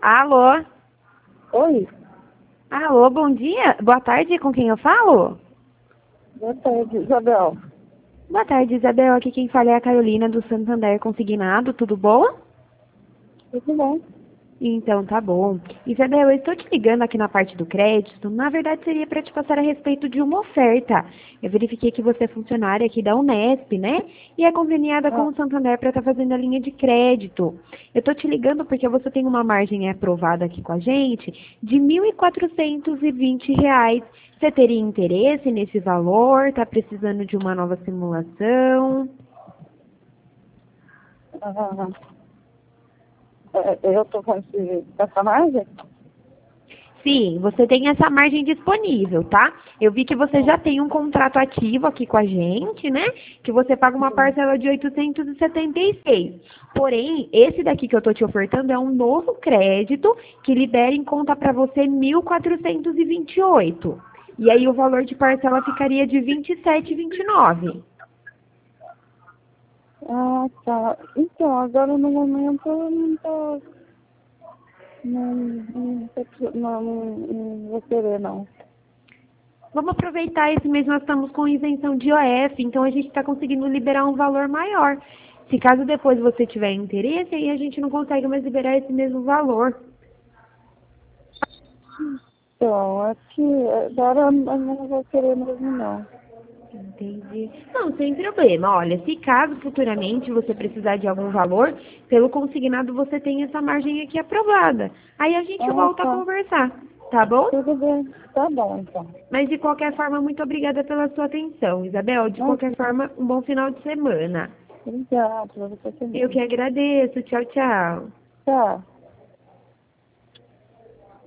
Alô? Oi, Alô, bom dia. Boa tarde, com quem eu falo? boa tarde, Isabel. Boa tarde, Isabel. Aqui quem fala é a Carolina do Santander Consignado. Tudo bom? Tudo bom? Então, tá bom. Isabel, eu estou te ligando aqui na parte do crédito. Na verdade, seria para te passar a respeito de uma oferta. Eu verifiquei que você é funcionária aqui da Unesp, né? E é conveniada com Ah, o Santander para estar fazendo a linha de crédito. Eu estou te ligando porque você tem uma margem aprovada aqui com a gente de R$ 1.420. Você teria interesse nesse valor? Está precisando de uma nova simulação? ah, eu estou com esse personagem? Sim, você tem essa margem disponível, tá? Eu vi que você já tem um contrato ativo aqui com a gente, né? Que você paga uma parcela de 876. Porém, esse daqui que eu tô te ofertando é um novo crédito que libera em conta para você 1.428. E aí o valor de parcela ficaria de 27,29. Ah, tá. Então, agora no momento eu não tô. Não vou querer, não. Vamos aproveitar esse mês, nós estamos com isenção de IOF, então a gente está conseguindo liberar um valor maior. Se caso depois você tiver interesse, aí a gente não consegue mais liberar esse mesmo valor. Então, aqui, agora eu não vou querer mesmo, não. Entendi. Não, sem problema. Olha, se caso futuramente você precisar de algum valor, pelo consignado você tem essa margem aqui aprovada. Aí a gente Ah, volta a tá. conversar, tá bom? Tudo bem. Tá bom, então. Mas de qualquer forma, muito obrigada pela sua atenção, Isabel. De qualquer Imagina. forma, um bom final de semana. Obrigada, você Eu também. que agradeço. Tchau, tchau. Tchau.